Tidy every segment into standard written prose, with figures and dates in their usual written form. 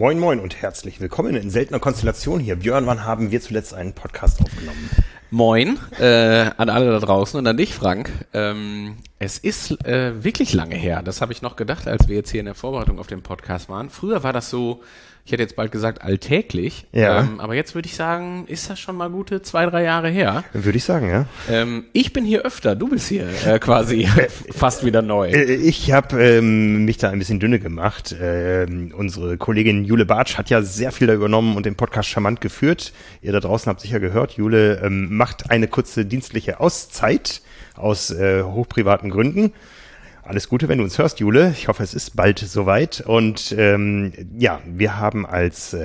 Moin Moin und herzlich willkommen in seltener Konstellation hier. Björn, wann haben wir zuletzt einen Podcast aufgenommen? Moin an alle da draußen und an dich, Frank. Es ist wirklich lange her. Das habe ich noch gedacht, als wir jetzt hier in der Vorbereitung auf den Podcast waren. Früher war das so, ich hätte jetzt bald gesagt, alltäglich. Ja. Aber jetzt würde ich sagen, ist das schon mal gute 2-3 Jahre her. Würde ich sagen, ja. Ich bin hier öfter, du bist hier quasi fast wieder neu. Ich habe mich da ein bisschen dünne gemacht. Unsere Kollegin Jule Bartsch hat ja sehr viel da übernommen und den Podcast charmant geführt. Ihr da draußen habt sicher gehört, Jule macht eine kurze dienstliche Auszeit aus hochprivaten Gründen. Alles Gute, wenn du uns hörst, Jule. Ich hoffe, es ist bald soweit. Und ja, wir haben als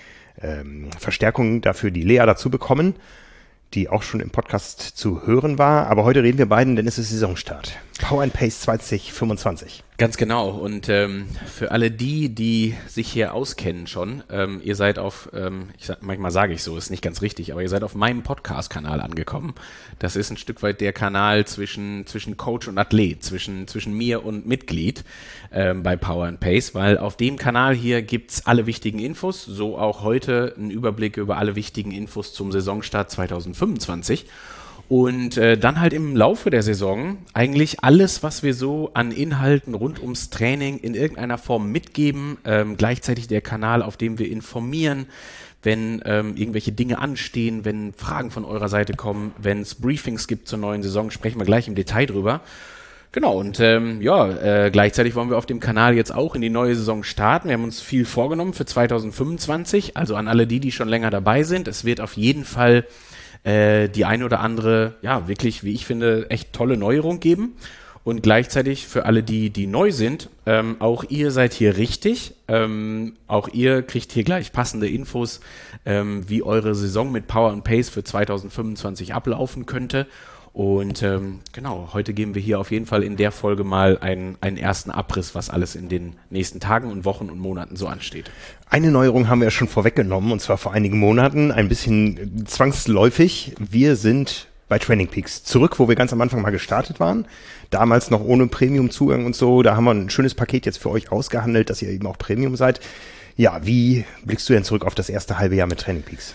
Verstärkung dafür die Lea dazu bekommen, die auch schon im Podcast zu hören war. Aber heute reden wir beiden, denn es ist Saisonstart. Power and Pace 2025. Ganz genau. Und für alle die sich hier auskennen schon, ihr seid auf, manchmal sage ich so, ist nicht ganz richtig, aber ihr seid auf meinem Podcast-Kanal angekommen. Das ist ein Stück weit der Kanal zwischen Coach und Athlet, zwischen mir und Mitglied bei Power and Pace, weil auf dem Kanal hier gibt's alle wichtigen Infos, so auch heute ein Überblick über alle wichtigen Infos zum Saisonstart 2025. Und dann halt im Laufe der Saison eigentlich alles, was wir so an Inhalten rund ums Training in irgendeiner Form mitgeben. Gleichzeitig der Kanal, auf dem wir informieren, wenn irgendwelche Dinge anstehen, wenn Fragen von eurer Seite kommen, wenn es Briefings gibt zur neuen Saison, sprechen wir gleich im Detail drüber. Genau, und gleichzeitig wollen wir auf dem Kanal jetzt auch in die neue Saison starten. Wir haben uns viel vorgenommen für 2025, also an alle die schon länger dabei sind. Es wird auf jeden Fall die eine oder andere, ja, wirklich, wie ich finde, echt tolle Neuerung geben. Und gleichzeitig für alle, die neu sind, auch ihr seid hier richtig. Auch ihr kriegt hier gleich passende Infos, wie eure Saison mit Power and Pace für 2025 ablaufen könnte. Und genau, heute geben wir hier auf jeden Fall in der Folge mal einen ersten Abriss, was alles in den nächsten Tagen und Wochen und Monaten so ansteht. Eine Neuerung haben wir ja schon vorweggenommen, und zwar vor einigen Monaten, ein bisschen zwangsläufig. Wir sind bei Training Peaks zurück, wo wir ganz am Anfang mal gestartet waren. Damals noch ohne Premium-Zugang und so. Da haben wir ein schönes Paket jetzt für euch ausgehandelt, dass ihr eben auch Premium seid. Ja, wie blickst du denn zurück auf das erste halbe Jahr mit Training Peaks?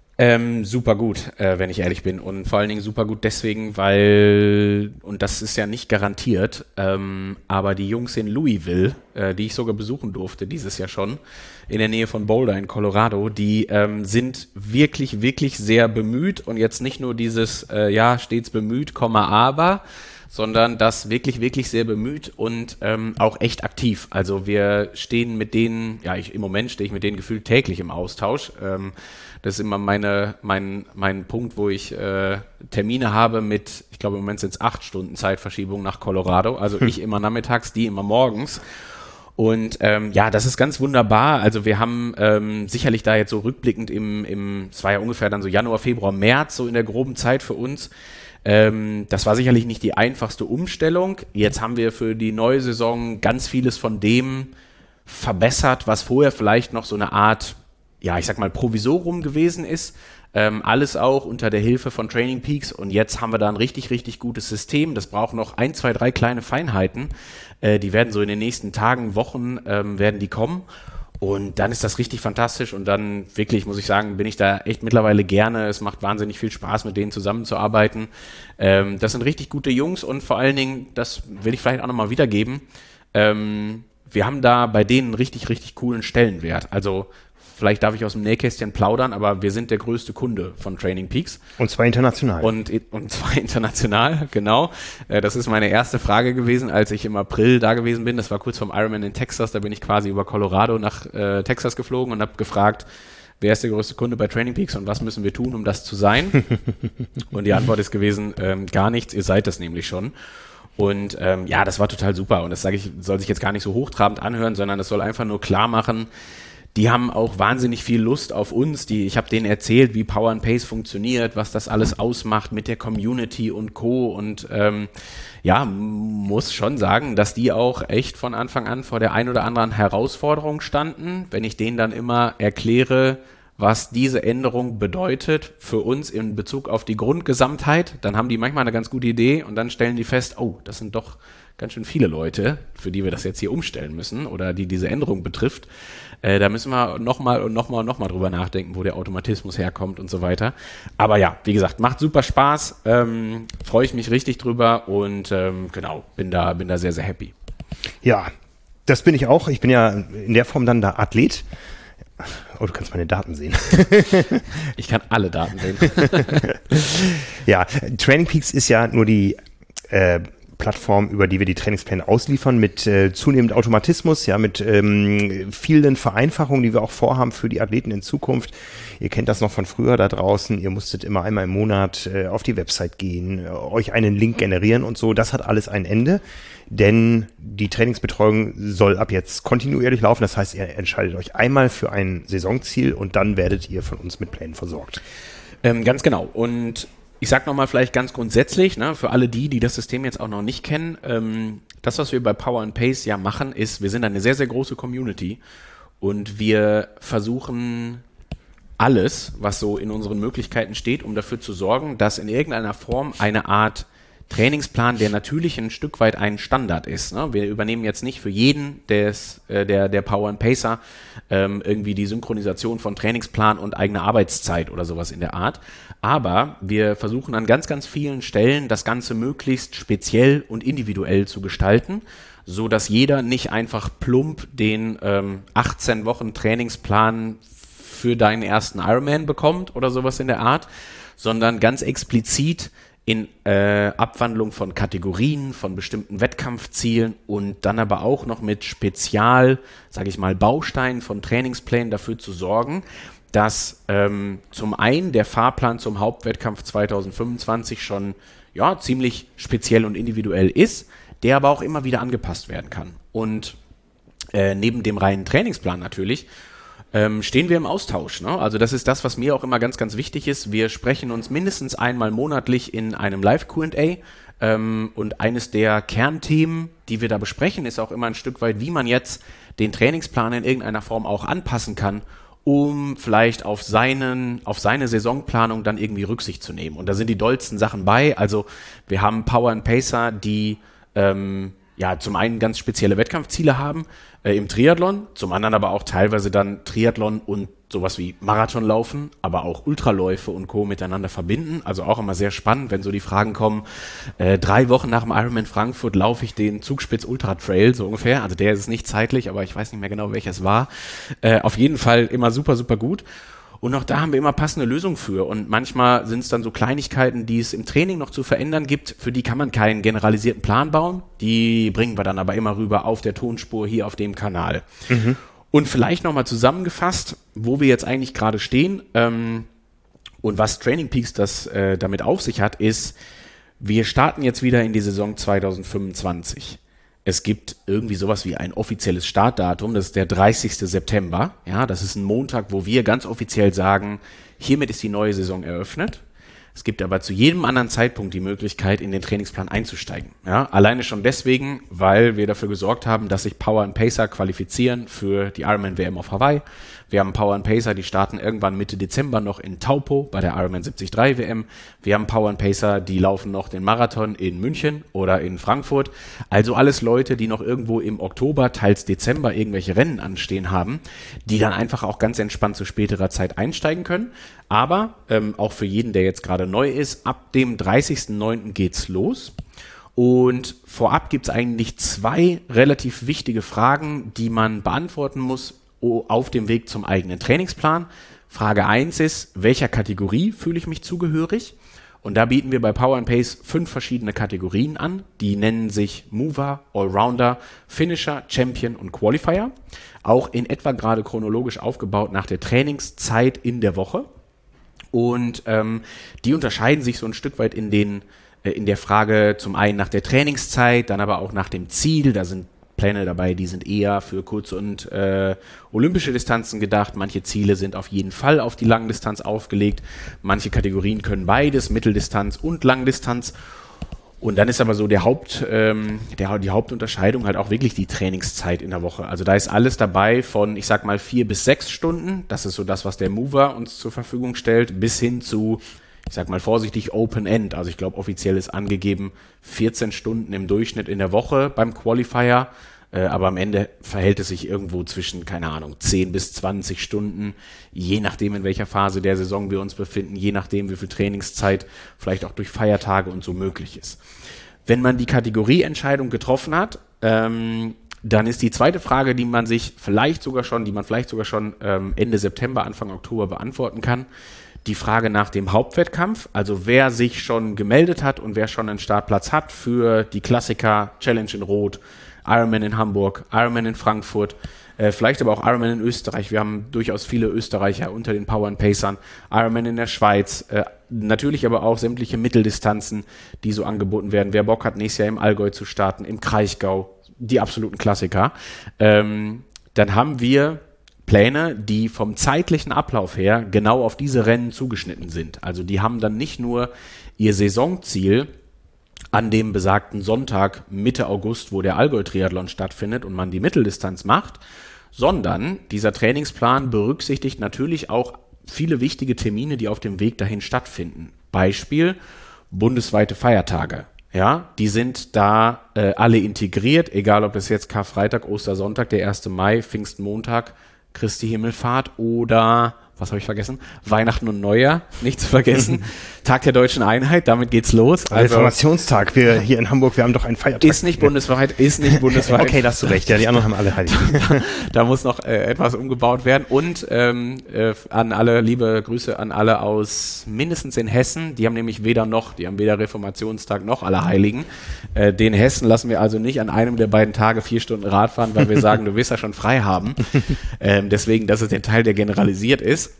Super gut, wenn ich ehrlich bin, und vor allen Dingen super gut deswegen, weil, und das ist ja nicht garantiert, aber die Jungs in Louisville, die ich sogar besuchen durfte dieses Jahr schon, in der Nähe von Boulder in Colorado, die sind wirklich, wirklich sehr bemüht, und jetzt nicht nur dieses, stets bemüht, aber, sondern das wirklich, wirklich sehr bemüht und auch echt aktiv. Also wir stehen mit denen, im Moment stehe ich mit denen gefühlt täglich im Austausch. Das ist immer mein Punkt, wo ich Termine habe mit, ich glaube im Moment sind es 8 Stunden Zeitverschiebung nach Colorado. Also ich immer nachmittags, die immer morgens. Und das ist ganz wunderbar. Also wir haben sicherlich da jetzt so rückblickend es war ja ungefähr dann so Januar, Februar, März, so in der groben Zeit für uns. Das war sicherlich nicht die einfachste Umstellung. Jetzt haben wir für die neue Saison ganz vieles von dem verbessert, was vorher vielleicht noch so eine Art, ich sag mal, Provisorium gewesen ist. Alles auch unter der Hilfe von Training Peaks, und jetzt haben wir da ein richtig, richtig gutes System. Das braucht noch 1, 2, 3 kleine Feinheiten. Die werden so in den nächsten Tagen, Wochen werden die kommen. Und dann ist das richtig fantastisch, und dann wirklich, muss ich sagen, bin ich da echt mittlerweile gerne. Es macht wahnsinnig viel Spaß, mit denen zusammenzuarbeiten. Das sind richtig gute Jungs, und vor allen Dingen, das will ich vielleicht auch nochmal wiedergeben, wir haben da bei denen einen richtig, richtig coolen Stellenwert. Also vielleicht darf ich aus dem Nähkästchen plaudern, aber wir sind der größte Kunde von Training Peaks. Und zwar international. Und zwar international, genau. Das ist meine erste Frage gewesen, als ich im April da gewesen bin. Das war kurz vorm Ironman in Texas. Da bin ich quasi über Colorado nach Texas geflogen und habe gefragt, wer ist der größte Kunde bei Training Peaks und was müssen wir tun, um das zu sein? Und die Antwort ist gewesen, gar nichts, ihr seid das nämlich schon. Und das war total super. Und das sage ich, soll sich jetzt gar nicht so hochtrabend anhören, sondern es soll einfach nur klar machen, die haben auch wahnsinnig viel Lust auf uns. Ich habe denen erzählt, wie Power and Pace funktioniert, was das alles ausmacht mit der Community und Co. Und muss schon sagen, dass die auch echt von Anfang an vor der ein oder anderen Herausforderung standen. Wenn ich denen dann immer erkläre, was diese Änderung bedeutet für uns in Bezug auf die Grundgesamtheit. Dann haben die manchmal eine ganz gute Idee und dann stellen die fest, oh, das sind doch ganz schön viele Leute, für die wir das jetzt hier umstellen müssen oder die diese Änderung betrifft. Da müssen wir nochmal drüber nachdenken, wo der Automatismus herkommt und so weiter. Aber ja, wie gesagt, macht super Spaß, freue ich mich richtig drüber und genau, bin da sehr, sehr happy. Ja, das bin ich auch. Ich bin ja in der Form dann der Athlet. Oh, du kannst meine Daten sehen. Ich kann alle Daten sehen. Ja, Training Peaks ist ja nur die Plattform, über die wir die Trainingspläne ausliefern, mit zunehmend Automatismus, ja, mit vielen Vereinfachungen, die wir auch vorhaben für die Athleten in Zukunft. Ihr kennt das noch von früher da draußen. Ihr musstet immer einmal im Monat auf die Website gehen, euch einen Link generieren und so. Das hat alles ein Ende, denn die Trainingsbetreuung soll ab jetzt kontinuierlich laufen. Das heißt, ihr entscheidet euch einmal für ein Saisonziel und dann werdet ihr von uns mit Plänen versorgt. Ganz genau. Und ich sag nochmal vielleicht ganz grundsätzlich, ne, für alle die das System jetzt auch noch nicht kennen, das, was wir bei Power and Pace ja machen, ist, wir sind eine sehr, sehr große Community und wir versuchen alles, was so in unseren Möglichkeiten steht, um dafür zu sorgen, dass in irgendeiner Form eine Art Trainingsplan, der natürlich ein Stück weit ein Standard ist. Ne? Wir übernehmen jetzt nicht für jeden der Power and Pacer irgendwie die Synchronisation von Trainingsplan und eigener Arbeitszeit oder sowas in der Art. Aber wir versuchen an ganz, ganz vielen Stellen das Ganze möglichst speziell und individuell zu gestalten, so dass jeder nicht einfach plump den 18 Wochen Trainingsplan für deinen ersten Ironman bekommt oder sowas in der Art, sondern ganz explizit in Abwandlung von Kategorien, von bestimmten Wettkampfzielen und dann aber auch noch mit Bausteinen von Trainingsplänen dafür zu sorgen, dass zum einen der Fahrplan zum Hauptwettkampf 2025 schon ziemlich speziell und individuell ist, der aber auch immer wieder angepasst werden kann. Und neben dem reinen Trainingsplan natürlich stehen wir im Austausch. Ne? Also das ist das, was mir auch immer ganz, ganz wichtig ist. Wir sprechen uns mindestens einmal monatlich in einem Live-Q&A und eines der Kernthemen, die wir da besprechen, ist auch immer ein Stück weit, wie man jetzt den Trainingsplan in irgendeiner Form auch anpassen kann, um vielleicht auf seine Saisonplanung dann irgendwie Rücksicht zu nehmen. Und da sind die dollsten Sachen bei. Also wir haben Power and Pacer, die zum einen ganz spezielle Wettkampfziele haben im Triathlon, zum anderen aber auch teilweise dann Triathlon und sowas wie Marathon laufen, aber auch Ultraläufe und Co. miteinander verbinden. Also auch immer sehr spannend, wenn so die Fragen kommen, 3 Wochen nach dem Ironman Frankfurt laufe ich den Zugspitz Ultra Trail, so ungefähr. Also der ist nicht zeitlich, aber ich weiß nicht mehr genau, welches war. Auf jeden Fall immer super, super gut. Und auch da haben wir immer passende Lösungen für. Und manchmal sind es dann so Kleinigkeiten, die es im Training noch zu verändern gibt. Für die kann man keinen generalisierten Plan bauen. Die bringen wir dann aber immer rüber auf der Tonspur hier auf dem Kanal. Mhm. Und vielleicht nochmal zusammengefasst, wo wir jetzt eigentlich gerade stehen und was Training Peaks das damit auf sich hat, ist, wir starten jetzt wieder in die Saison 2025. Es gibt irgendwie sowas wie ein offizielles Startdatum, das ist der 30. September. Ja, das ist ein Montag, wo wir ganz offiziell sagen, hiermit ist die neue Saison eröffnet. Es gibt aber zu jedem anderen Zeitpunkt die Möglichkeit, in den Trainingsplan einzusteigen. Ja, alleine schon deswegen, weil wir dafür gesorgt haben, dass sich Power and Pacer qualifizieren für die Ironman WM auf Hawaii. Wir haben Power and Pacer, die starten irgendwann Mitte Dezember noch in Taupo bei der Ironman 73 WM. Wir haben Power and Pacer, die laufen noch den Marathon in München oder in Frankfurt. Also alles Leute, die noch irgendwo im Oktober, teils Dezember irgendwelche Rennen anstehen haben, die dann einfach auch ganz entspannt zu späterer Zeit einsteigen können. Aber auch für jeden, der jetzt gerade neu ist, ab dem 30.09. geht's los. Und vorab gibt's eigentlich 2 relativ wichtige Fragen, die man beantworten muss auf dem Weg zum eigenen Trainingsplan. Frage 1 ist, welcher Kategorie fühle ich mich zugehörig? Und da bieten wir bei Power and Pace 5 verschiedene Kategorien an. Die nennen sich Mover, Allrounder, Finisher, Champion und Qualifier. Auch in etwa gerade chronologisch aufgebaut nach der Trainingszeit in der Woche. Und die unterscheiden sich so ein Stück weit in der Frage zum einen nach der Trainingszeit, dann aber auch nach dem Ziel. Da sind Pläne dabei, die sind eher für kurze und olympische Distanzen gedacht. Manche Ziele sind auf jeden Fall auf die Langdistanz aufgelegt. Manche Kategorien können beides, Mitteldistanz und Langdistanz. Und dann ist aber so die Hauptunterscheidung halt auch wirklich die Trainingszeit in der Woche. Also da ist alles dabei von, ich sag mal, 4 bis 6 Stunden. Das ist so das, was der Mover uns zur Verfügung stellt, bis hin zu, ich sag mal vorsichtig, Open End. Also ich glaube, offiziell ist angegeben 14 Stunden im Durchschnitt in der Woche beim Qualifier. Aber am Ende verhält es sich irgendwo zwischen, keine Ahnung, 10 bis 20 Stunden, je nachdem, in welcher Phase der Saison wir uns befinden, je nachdem, wie viel Trainingszeit vielleicht auch durch Feiertage und so möglich ist. Wenn man die Kategorieentscheidung getroffen hat, dann ist die zweite Frage, die man vielleicht sogar schon Ende September, Anfang Oktober beantworten kann, die Frage nach dem Hauptwettkampf, also wer sich schon gemeldet hat und wer schon einen Startplatz hat für die Klassiker Challenge in Rot, Ironman in Hamburg, Ironman in Frankfurt, vielleicht aber auch Ironman in Österreich. Wir haben durchaus viele Österreicher unter den Power and Pacern, Ironman in der Schweiz, natürlich aber auch sämtliche Mitteldistanzen, die so angeboten werden. Wer Bock hat, nächstes Jahr im Allgäu zu starten, im Kraichgau, die absoluten Klassiker. Dann haben wir Pläne, die vom zeitlichen Ablauf her genau auf diese Rennen zugeschnitten sind. Also die haben dann nicht nur ihr Saisonziel an dem besagten Sonntag Mitte August, wo der Allgäu-Triathlon stattfindet und man die Mitteldistanz macht, sondern dieser Trainingsplan berücksichtigt natürlich auch viele wichtige Termine, die auf dem Weg dahin stattfinden. Beispiel bundesweite Feiertage. Ja, die sind da alle integriert, egal ob das jetzt Karfreitag, Ostersonntag, der 1. Mai, Pfingstmontag, Christi Himmelfahrt oder, was habe ich vergessen? Weihnachten und Neujahr, nicht zu vergessen. Tag der Deutschen Einheit, damit geht's los. Reformationstag, wir hier in Hamburg, wir haben doch einen Feiertag. Ist nicht bundesweit. Okay, da hast du recht, ja, die anderen haben alle Heiligen. Da muss noch etwas umgebaut werden. Und an alle, liebe Grüße an alle aus mindestens in Hessen, die haben nämlich die haben weder Reformationstag noch alle Heiligen. Den Hessen lassen wir also nicht an einem der beiden Tage 4 Stunden Rad fahren, weil wir sagen, du willst ja schon frei haben. Deswegen, das ist der Teil, der generalisiert ist.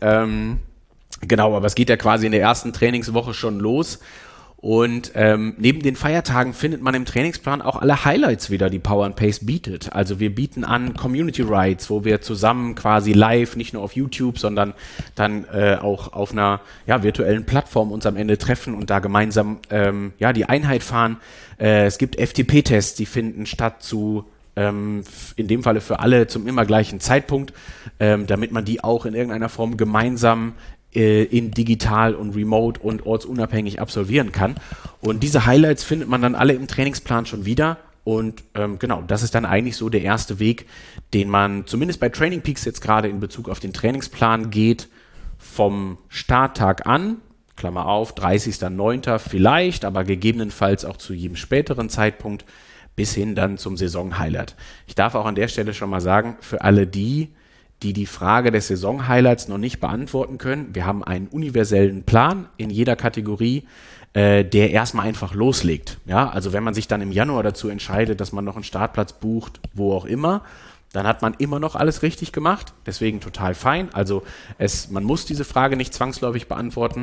Genau, aber es geht ja quasi in der ersten Trainingswoche schon los und neben den Feiertagen findet man im Trainingsplan auch alle Highlights wieder, die Power and Pace bietet. Also wir bieten an Community Rides, wo wir zusammen quasi live, nicht nur auf YouTube, sondern dann auch auf einer virtuellen Plattform uns am Ende treffen und da gemeinsam die Einheit fahren. Es gibt FTP-Tests, die finden statt in dem Falle für alle zum immer gleichen Zeitpunkt, damit man die auch in irgendeiner Form gemeinsam in digital und remote und ortsunabhängig absolvieren kann. Und diese Highlights findet man dann alle im Trainingsplan schon wieder. Und genau, das ist dann eigentlich so der erste Weg, den man zumindest bei Training Peaks jetzt gerade in Bezug auf den Trainingsplan geht, vom Starttag an, Klammer auf, 30.09. vielleicht, aber gegebenenfalls auch zu jedem späteren Zeitpunkt, bis hin dann zum Saison-Highlight. Ich darf auch an der Stelle schon mal sagen, für alle die Frage des Saison-Highlights noch nicht beantworten können, wir haben einen universellen Plan in jeder Kategorie, der erstmal einfach loslegt. Ja, also wenn man sich dann im Januar dazu entscheidet, dass man noch einen Startplatz bucht, wo auch immer, dann hat man immer noch alles richtig gemacht, deswegen total fein. Also man muss diese Frage nicht zwangsläufig beantworten.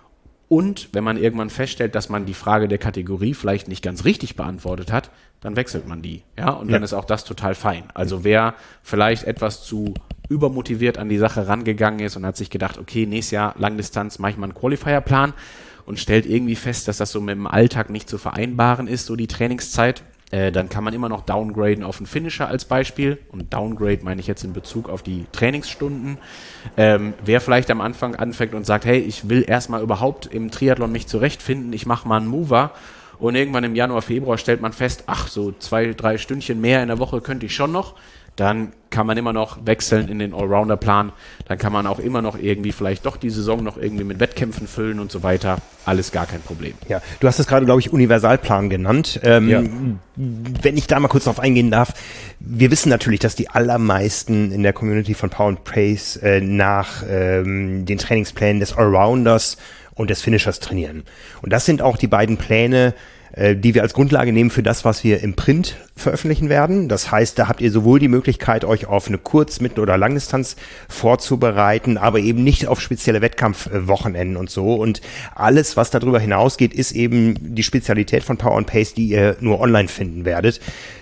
Und wenn man irgendwann feststellt, dass man die Frage der Kategorie vielleicht nicht ganz richtig beantwortet hat, dann wechselt man die. Ja, und dann ist auch das total fein. Also wer vielleicht etwas zu übermotiviert an die Sache rangegangen ist und hat sich gedacht, okay, nächstes Jahr Langdistanz mache ich mal einen Qualifier-Plan und stellt irgendwie fest, dass das so mit dem Alltag nicht zu vereinbaren ist, so die Trainingszeit, dann kann man immer noch downgraden auf einen Finisher als Beispiel. Und Downgrade meine ich jetzt in Bezug auf die Trainingsstunden. Wer vielleicht am Anfang anfängt und sagt, hey, ich will erstmal überhaupt im Triathlon mich zurechtfinden, ich mache mal einen Mover. Und irgendwann im Januar, Februar stellt man fest, ach, so 2-3 Stündchen mehr in der Woche könnte ich schon noch. Dann kann man immer noch wechseln in den Allrounder-Plan. Dann kann man auch immer noch irgendwie vielleicht doch die Saison noch irgendwie mit Wettkämpfen füllen und so weiter. Alles gar kein Problem. Ja, du hast es gerade, glaube ich, Universalplan genannt. Wenn ich da mal kurz drauf eingehen darf. Wir wissen natürlich, dass die allermeisten in der Community von Power and Pace nach den Trainingsplänen des Allrounders und des Finishers trainieren. Und das sind auch die beiden Pläne, die wir als Grundlage nehmen für das, was wir im Print veröffentlichen werden. Das heißt, da habt ihr sowohl die Möglichkeit, euch auf eine Kurz-, Mittel- oder Langdistanz vorzubereiten, aber eben nicht auf spezielle Wettkampfwochenenden und so. Und alles, was darüber hinausgeht, ist eben die Spezialität von Power and Pace, die ihr nur online finden werdet.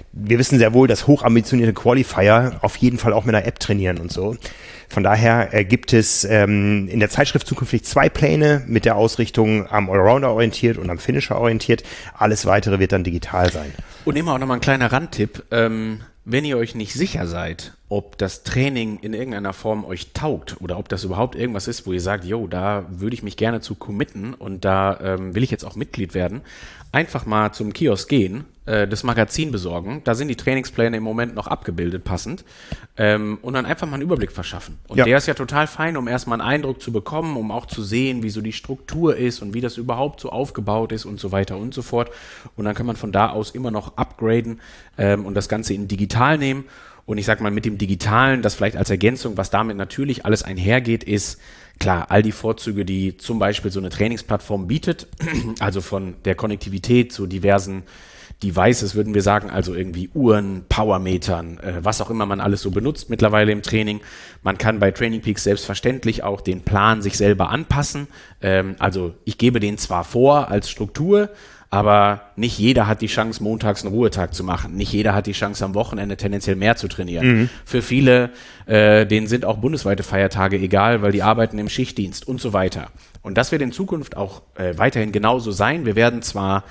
wir wissen sehr wohl, dass hochambitionierte Qualifier auf jeden Fall auch mit einer App trainieren und so. Von daher gibt es in der Zeitschrift zukünftig 2 Pläne mit der Ausrichtung am Allrounder orientiert und am Finisher orientiert. Alles Weitere wird dann digital sein. Und immer auch nochmal ein kleiner Randtipp. Wenn ihr euch nicht sicher seid, ob das Training in irgendeiner Form euch taugt oder ob das überhaupt irgendwas ist, wo ihr sagt, jo, da würde ich mich gerne zu committen und da will ich jetzt auch Mitglied werden, einfach mal zum Kiosk gehen, das Magazin besorgen, da sind die Trainingspläne im Moment noch abgebildet, passend, und dann einfach mal einen Überblick verschaffen. Und der ist ja total fein, um erstmal einen Eindruck zu bekommen, um auch zu sehen, wie so die Struktur ist und wie das überhaupt so aufgebaut ist und so weiter und so fort. Und dann kann man von da aus immer noch upgraden und das Ganze in digital nehmen. Und ich sag mal, mit dem Digitalen, das vielleicht als Ergänzung, was damit natürlich alles einhergeht, ist klar, all die Vorzüge, die zum Beispiel so eine Trainingsplattform bietet, also von der Konnektivität zu diversen Devices, würden wir sagen, also irgendwie Uhren, Powermetern, was auch immer man alles so benutzt mittlerweile im Training. Man kann bei Training Peaks selbstverständlich auch den Plan sich selber anpassen. Also ich gebe den zwar vor als Struktur, aber nicht jeder hat die Chance, montags einen Ruhetag zu machen. Nicht jeder hat die Chance, am Wochenende tendenziell mehr zu trainieren. Für viele, denen sind auch bundesweite Feiertage egal, weil die arbeiten im Schichtdienst und so weiter. Und das wird in Zukunft auch weiterhin genauso sein. Wir werden zwar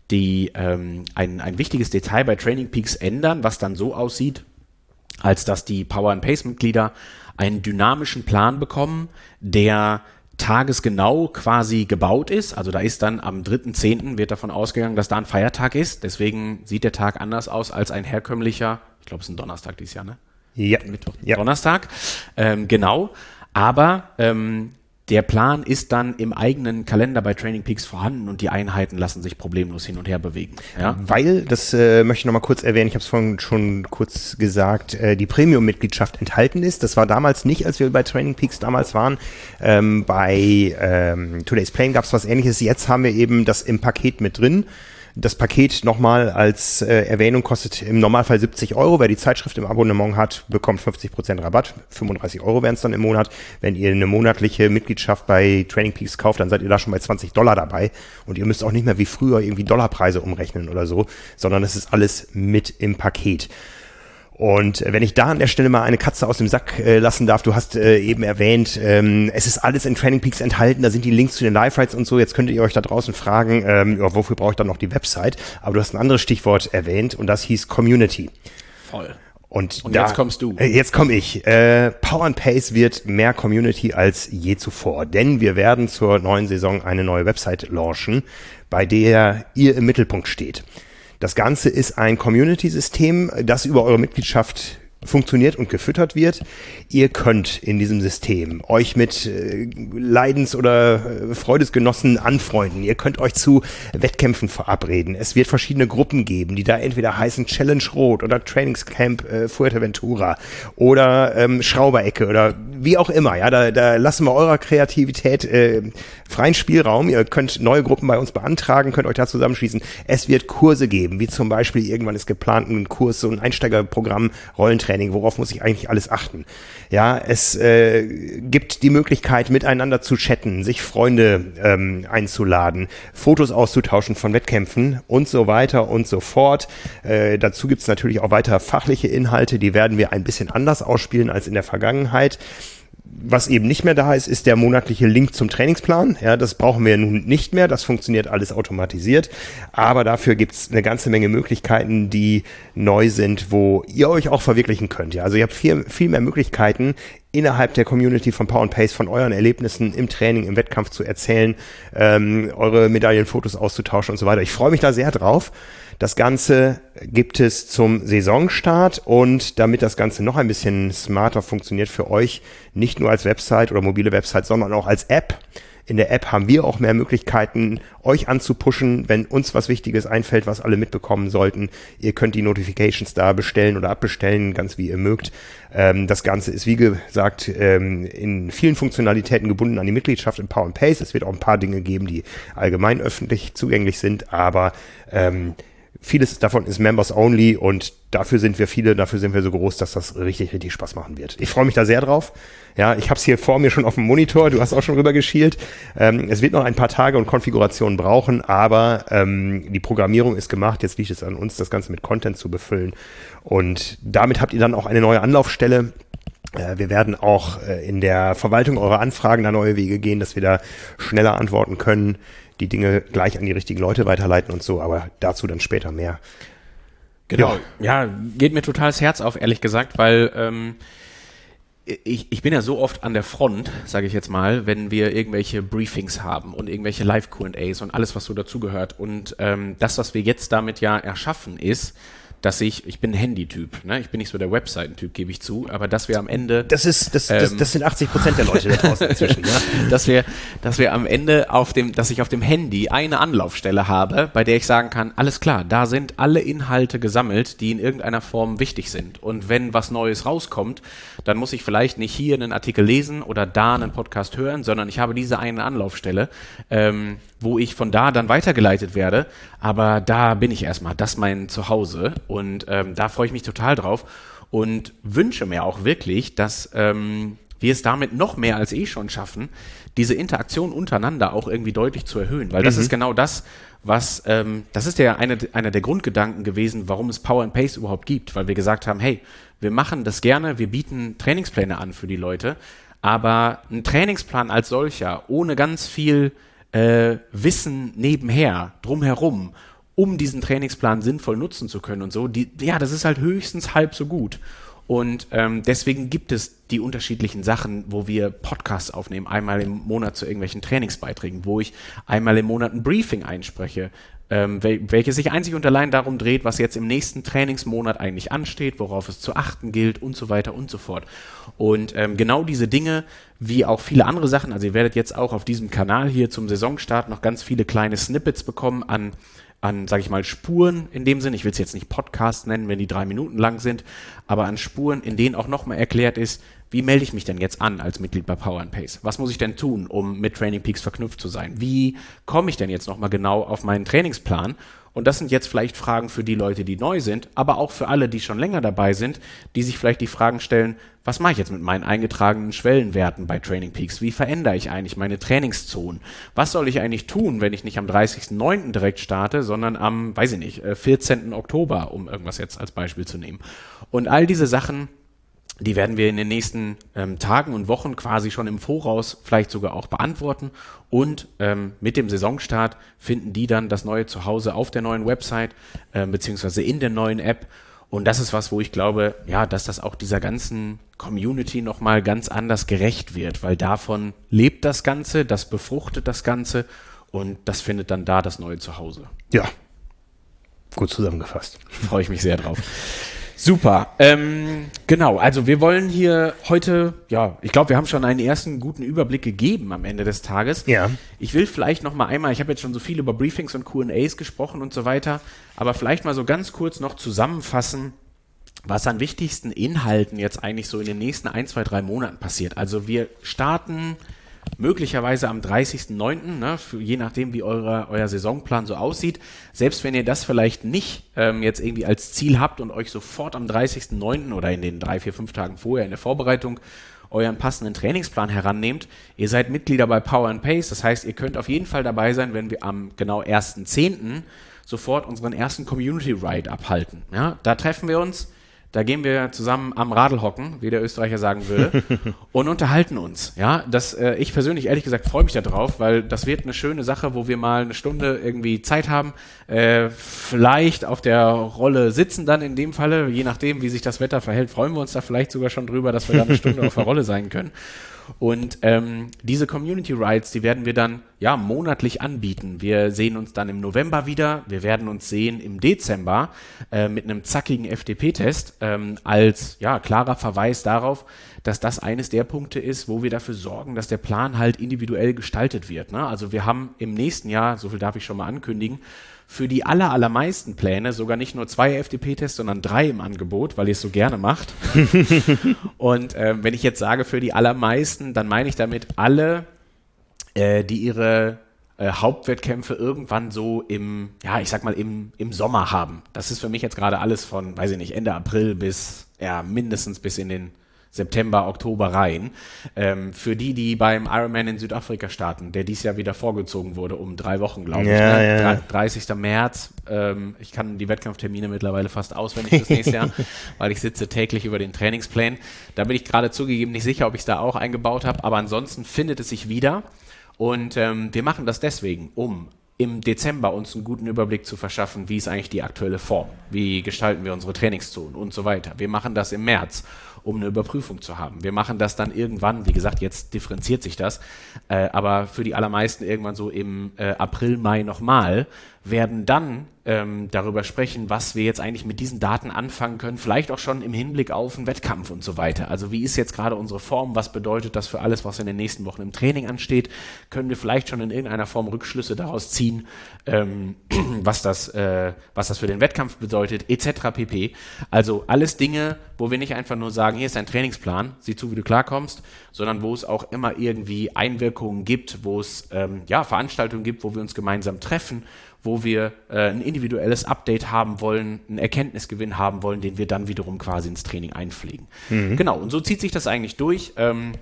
ein wichtiges Detail bei Training Peaks ändern, was dann so aussieht, als dass die Power and Pace Mitglieder einen dynamischen Plan bekommen, der tagesgenau quasi gebaut ist. Also da ist dann am 3.10. wird davon ausgegangen, dass da ein Feiertag ist. Deswegen sieht der Tag anders aus als ein herkömmlicher, ich glaube es ist ein Donnerstag dieses Jahr, ne? Ja. Mittwoch, ja. Donnerstag. Genau. Aber der Plan ist dann im eigenen Kalender bei Training Peaks vorhanden und die Einheiten lassen sich problemlos hin und her bewegen. Ja? Weil, das möchte ich nochmal kurz erwähnen, ich habe es vorhin schon kurz gesagt, die Premium-Mitgliedschaft enthalten ist. Das war damals nicht, als wir bei Training Peaks damals waren. Bei Today's Playing gab es was Ähnliches. Jetzt haben wir eben das im Paket mit drin. Das Paket nochmal als Erwähnung kostet im Normalfall 70 Euro. Wer die Zeitschrift im Abonnement hat, bekommt 50% Rabatt. 35 Euro wären es dann im Monat. Wenn ihr eine monatliche Mitgliedschaft bei Training Peaks kauft, dann seid ihr da schon bei $20 dabei. Und ihr müsst auch nicht mehr wie früher irgendwie Dollarpreise umrechnen oder so, sondern es ist alles mit im Paket. Und wenn ich da an der Stelle mal eine Katze aus dem Sack lassen darf, du hast eben erwähnt, es ist alles in Training Peaks enthalten, da sind die Links zu den Live-Rides und so, jetzt könntet ihr euch da draußen fragen, wofür brauche ich dann noch die Website? Aber du hast ein anderes Stichwort erwähnt und das hieß Community. Voll. Und jetzt kommst du. Jetzt komme ich. Power and Pace wird mehr Community als je zuvor, denn wir werden zur neuen Saison eine neue Website launchen, bei der ihr im Mittelpunkt steht. Das Ganze ist ein Community-System, das über eure Mitgliedschaft funktioniert und gefüttert wird. Ihr könnt in diesem System euch mit Leidens- oder Freudesgenossen anfreunden. Ihr könnt euch zu Wettkämpfen verabreden. Es wird verschiedene Gruppen geben, die da entweder heißen Challenge Rot oder Trainingscamp Fuerteventura oder Schrauberecke oder wie auch immer. Ja, da lassen wir eurer Kreativität freien Spielraum. Ihr könnt neue Gruppen bei uns beantragen, könnt euch da zusammenschließen. Es wird Kurse geben, wie zum Beispiel irgendwann ist geplant ein Kurs, so ein Einsteigerprogramm, Rollentraining. Worauf muss ich eigentlich alles achten? Ja, es gibt die Möglichkeit, miteinander zu chatten, sich Freunde einzuladen, Fotos auszutauschen von Wettkämpfen und so weiter und so fort. Dazu gibt es natürlich auch weiter fachliche Inhalte, die werden wir ein bisschen anders ausspielen als in der Vergangenheit. Was eben nicht mehr da ist, ist der monatliche Link zum Trainingsplan. Ja, das brauchen wir nun nicht mehr. Das funktioniert alles automatisiert. Aber dafür gibt es eine ganze Menge Möglichkeiten, die neu sind, wo ihr euch auch verwirklichen könnt. Ja, also ihr habt viel mehr Möglichkeiten, innerhalb der Community von Power and Pace von euren Erlebnissen im Training, im Wettkampf zu erzählen, eure Medaillenfotos auszutauschen und so weiter. Ich freue mich da sehr drauf. Das Ganze gibt es zum Saisonstart und damit das Ganze noch ein bisschen smarter funktioniert für euch, nicht nur als Website oder mobile Website, sondern auch als App. In der App haben wir auch mehr Möglichkeiten, euch anzupushen, wenn uns was Wichtiges einfällt, was alle mitbekommen sollten. Ihr könnt die Notifications da bestellen oder abbestellen, ganz wie ihr mögt. Das Ganze ist, wie gesagt, in vielen Funktionalitäten gebunden an die Mitgliedschaft in Power and Pace. Es wird auch ein paar Dinge geben, die allgemein öffentlich zugänglich sind, aber vieles davon ist Members Only und dafür sind wir viele, dafür sind wir so groß, dass das richtig, richtig Spaß machen wird. Ich freue mich da sehr drauf. Ja, ich habe es hier vor mir schon auf dem Monitor, du hast auch schon rüber geschielt. Es wird noch ein paar Tage und Konfigurationen brauchen, aber die Programmierung ist gemacht. Jetzt liegt es an uns, das Ganze mit Content zu befüllen. Und damit habt ihr dann auch eine neue Anlaufstelle. Wir werden auch in der Verwaltung eurer Anfragen da neue Wege gehen, dass wir da schneller antworten können, die Dinge gleich an die richtigen Leute weiterleiten und so, aber dazu dann später mehr. Genau, ja, geht mir total das Herz auf, ehrlich gesagt, weil ich bin ja so oft an der Front, sage ich jetzt mal, wenn wir irgendwelche Briefings haben und irgendwelche Live-Q&As und alles, was so dazugehört. Und das, was wir jetzt damit ja erschaffen, ist, dass ich bin ein Handy-Typ, ne? Ich bin nicht so der Webseiten-Typ, gebe ich zu, aber dass wir am Ende... Das sind 80% der Leute da draußen inzwischen, ja. dass wir am Ende dass ich auf dem Handy eine Anlaufstelle habe, bei der ich sagen kann, alles klar, da sind alle Inhalte gesammelt, die in irgendeiner Form wichtig sind. Und wenn was Neues rauskommt, dann muss ich vielleicht nicht hier einen Artikel lesen oder da einen Podcast hören, sondern ich habe diese eine Anlaufstelle, wo ich von da dann weitergeleitet werde. Aber da bin ich erstmal, das ist mein Zuhause. Und da freue ich mich total drauf und wünsche mir auch wirklich, dass wir es damit noch mehr als schon schaffen, diese Interaktion untereinander auch irgendwie deutlich zu erhöhen. Weil das ist genau das, was, das ist ja einer der Grundgedanken gewesen, warum es Power and Pace überhaupt gibt. Weil wir gesagt haben, hey, wir machen das gerne, wir bieten Trainingspläne an für die Leute, aber ein Trainingsplan als solcher, ohne ganz viel Wissen nebenher, drumherum, um diesen Trainingsplan sinnvoll nutzen zu können und so, das ist halt höchstens halb so gut. Und deswegen gibt es die unterschiedlichen Sachen, wo wir Podcasts aufnehmen, einmal im Monat zu irgendwelchen Trainingsbeiträgen, wo ich einmal im Monat ein Briefing einspreche, welches sich einzig und allein darum dreht, was jetzt im nächsten Trainingsmonat eigentlich ansteht, worauf es zu achten gilt und so weiter und so fort. Und genau diese Dinge, wie auch viele andere Sachen, also ihr werdet jetzt auch auf diesem Kanal hier zum Saisonstart noch ganz viele kleine Snippets bekommen an, sage ich mal, Spuren in dem Sinn, ich will es jetzt nicht Podcast nennen, wenn die 3 Minuten lang sind, aber an Spuren, in denen auch nochmal erklärt ist, wie melde ich mich denn jetzt an als Mitglied bei Power & Pace? Was muss ich denn tun, um mit Training Peaks verknüpft zu sein? Wie komme ich denn jetzt nochmal genau auf meinen Trainingsplan? Und das sind jetzt vielleicht Fragen für die Leute, die neu sind, aber auch für alle, die schon länger dabei sind, die sich vielleicht die Fragen stellen, was mache ich jetzt mit meinen eingetragenen Schwellenwerten bei Training Peaks? Wie verändere ich eigentlich meine Trainingszonen? Was soll ich eigentlich tun, wenn ich nicht am 30.09. direkt starte, sondern am, 14. Oktober, um irgendwas jetzt als Beispiel zu nehmen? Und all diese Sachen, die werden wir in den nächsten Tagen und Wochen quasi schon im Voraus vielleicht sogar auch beantworten. Und mit dem Saisonstart finden die dann das neue Zuhause auf der neuen Website beziehungsweise in der neuen App. Und das ist was, wo ich glaube, ja, dass das auch dieser ganzen Community nochmal ganz anders gerecht wird, weil davon lebt das Ganze, das befruchtet das Ganze und das findet dann da das neue Zuhause. Ja, gut zusammengefasst. Freue ich mich sehr drauf. Super, genau, also wir wollen hier heute, ja, ich glaube, wir haben schon einen ersten guten Überblick gegeben am Ende des Tages. Ja. Ich will vielleicht noch mal einmal, ich habe jetzt schon so viel über Briefings und Q&As gesprochen und so weiter, aber vielleicht mal so ganz kurz noch zusammenfassen, was an wichtigsten Inhalten jetzt eigentlich so in den nächsten 1, 2, 3 Monaten passiert. Also wir starten möglicherweise am 30.09., ne, je nachdem, wie euer Saisonplan so aussieht. Selbst wenn ihr das vielleicht nicht jetzt irgendwie als Ziel habt und euch sofort am 30.09. oder in den 3, 4, 5 Tagen vorher in der Vorbereitung euren passenden Trainingsplan herannehmt, ihr seid Mitglieder bei Power & Pace, das heißt, ihr könnt auf jeden Fall dabei sein, wenn wir am genau 1.10. sofort unseren ersten Community Ride abhalten. Ja, da treffen wir uns. Da gehen wir zusammen am Radl hocken, wie der Österreicher sagen würde, und unterhalten uns. Ja, ich persönlich ehrlich gesagt freue mich da drauf, weil das wird eine schöne Sache, wo wir mal eine Stunde irgendwie Zeit haben, vielleicht auf der Rolle sitzen dann in dem Falle, je nachdem, wie sich das Wetter verhält, freuen wir uns da vielleicht sogar schon drüber, dass wir da eine Stunde auf der Rolle sein können. Und diese Community Rides, die werden wir dann ja monatlich anbieten. Wir sehen uns dann im November wieder. Wir werden uns sehen im Dezember mit einem zackigen FTP-Test als ja klarer Verweis darauf, dass das eines der Punkte ist, wo wir dafür sorgen, dass der Plan halt individuell gestaltet wird. Ne? Also wir haben im nächsten Jahr, so viel darf ich schon mal ankündigen, für die allermeisten Pläne sogar nicht nur 2 FTP-Tests, sondern 3 im Angebot, weil ihr es so gerne macht. Und wenn ich jetzt sage für die allermeisten, dann meine ich damit alle, die ihre Hauptwettkämpfe irgendwann so im Sommer haben. Das ist für mich jetzt gerade alles von, weiß ich nicht, Ende April bis mindestens bis in den September, Oktober rein. Für die beim Ironman in Südafrika starten, der dieses Jahr wieder vorgezogen wurde, um 3 Wochen, glaube ich. Ja. 30. März. Ich kann die Wettkampftermine mittlerweile fast auswendig fürs nächste Jahr, weil ich sitze täglich über den Trainingsplänen. Da bin ich gerade zugegeben nicht sicher, ob ich es da auch eingebaut habe, aber ansonsten findet es sich wieder. Und wir machen das deswegen, um im Dezember uns einen guten Überblick zu verschaffen, wie ist eigentlich die aktuelle Form, wie gestalten wir unsere Trainingszonen und so weiter. Wir machen das im März, um eine Überprüfung zu haben. Wir machen das dann irgendwann, wie gesagt, jetzt differenziert sich das, aber für die allermeisten irgendwann so im April, Mai nochmal, werden dann darüber sprechen, was wir jetzt eigentlich mit diesen Daten anfangen können, vielleicht auch schon im Hinblick auf einen Wettkampf und so weiter. Also wie ist jetzt gerade unsere Form, was bedeutet das für alles, was in den nächsten Wochen im Training ansteht? Können wir vielleicht schon in irgendeiner Form Rückschlüsse daraus ziehen, was das für den Wettkampf bedeutet, etc. pp. Also alles Dinge, wo wir nicht einfach nur sagen, hier ist ein Trainingsplan, sieh zu, wie du klarkommst, sondern wo es auch immer irgendwie Einwirkungen gibt, wo es Veranstaltungen gibt, wo wir uns gemeinsam treffen, wo wir ein individuelles Update haben wollen, einen Erkenntnisgewinn haben wollen, den wir dann wiederum quasi ins Training einpflegen. Genau, und so zieht sich das eigentlich durch.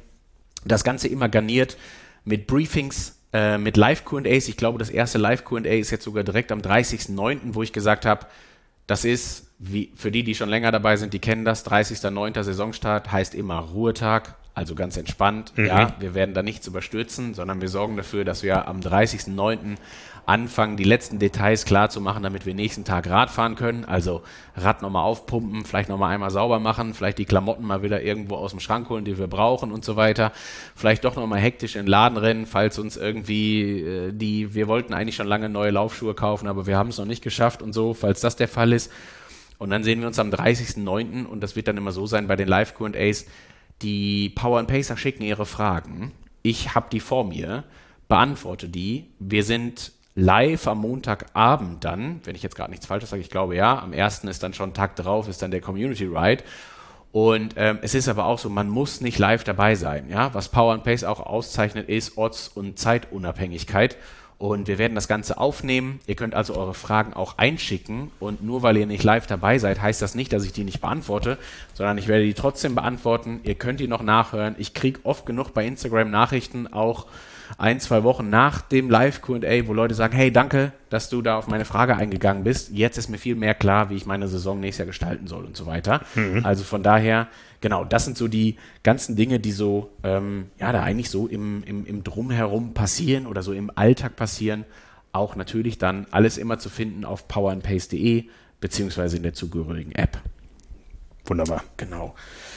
Das Ganze immer garniert mit Briefings, mit Live-Q&As. Ich glaube, das erste Live-Q&A ist jetzt sogar direkt am 30.09., wo ich gesagt habe, das ist, wie für die schon länger dabei sind, die kennen das, 30.09. Saisonstart, heißt immer Ruhetag, also ganz entspannt. Ja, wir werden da nichts überstürzen, sondern wir sorgen dafür, dass wir am 30.09. anfangen, die letzten Details klar zu machen, damit wir nächsten Tag Rad fahren können. Also Rad nochmal aufpumpen, vielleicht nochmal einmal sauber machen, vielleicht die Klamotten mal wieder irgendwo aus dem Schrank holen, die wir brauchen und so weiter. Vielleicht doch nochmal hektisch in den Laden rennen, falls uns irgendwie wir wollten eigentlich schon lange neue Laufschuhe kaufen, aber wir haben es noch nicht geschafft und so, falls das der Fall ist. Und dann sehen wir uns am 30.09. und das wird dann immer so sein bei den Live-Q&As, die Power & Pacer schicken ihre Fragen. Ich habe die vor mir, beantworte die. Wir sind live am Montagabend dann, wenn ich jetzt gerade nichts Falsches sage, ich glaube ja, am 1. ist dann schon Tag drauf, ist dann der Community Ride. Und es ist aber auch so, man muss nicht live dabei sein. Ja? Was Power & Pace auch auszeichnet, ist Orts- und Zeitunabhängigkeit. Und wir werden das Ganze aufnehmen. Ihr könnt also eure Fragen auch einschicken. Und nur weil ihr nicht live dabei seid, heißt das nicht, dass ich die nicht beantworte, sondern ich werde die trotzdem beantworten. Ihr könnt die noch nachhören. Ich kriege oft genug bei Instagram Nachrichten, auch 1-2 Wochen nach dem Live-Q&A, wo Leute sagen, hey, danke, dass du da auf meine Frage eingegangen bist. Jetzt ist mir viel mehr klar, wie ich meine Saison nächstes Jahr gestalten soll und so weiter. Also von daher, genau, das sind so die ganzen Dinge, die so, da eigentlich so im Drumherum passieren oder so im Alltag passieren. Auch natürlich dann alles immer zu finden auf powerandpace.de beziehungsweise in der zugehörigen App. Wunderbar. Genau.